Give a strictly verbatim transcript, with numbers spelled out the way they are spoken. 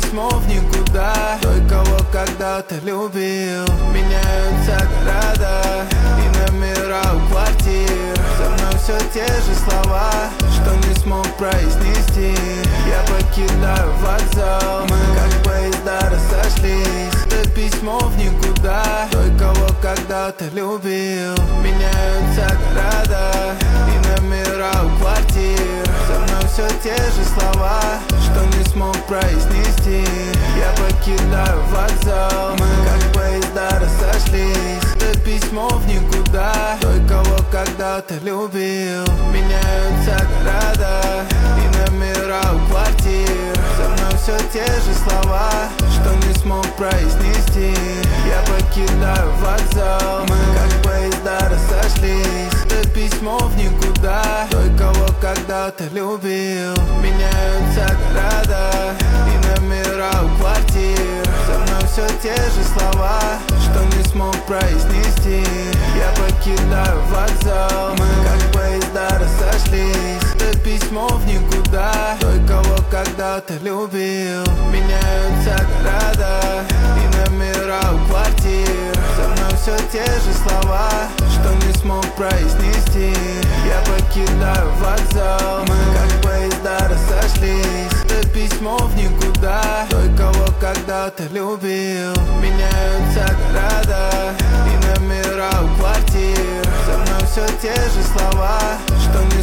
письмо в никуда. Той, кого когда-то любил. Меняются города и номера у квартир. Со мной все те же слова, что не смог произнести. Я покидаю вокзал, мы как поезда разошлись. Это письмо в никуда. Той, кого когда-то любил. Меняются города и номера у квартир. Со мной все те же слова, что не смог произнести. Я покидаю вокзал, мы как поезда разошлись. Это письмо в никуда. Той, кого когда-то любил. Меняются города и номера у квартир. Со мной все те же слова, что не смог произнести. Я покидаю вокзал, мы как поезда разошлись. Это письмо в никуда. Той, кого когда-то любил. Меняются города и номера у квартир. Со мной все те же слова, что не смог произнести. Я покидаю вокзал, мы как поезда разошлись. Это письмо в никуда. Той, кого когда-то любил. Меняются города и номера у квартир. Со мной все те же слова, что не смог произнести. Я покидаю вокзал, мы как поезда разошлись. Это письмо в никуда. Той, кого когда-то любил. Меняются города и номера у квартир. Со мной все те же слова, что не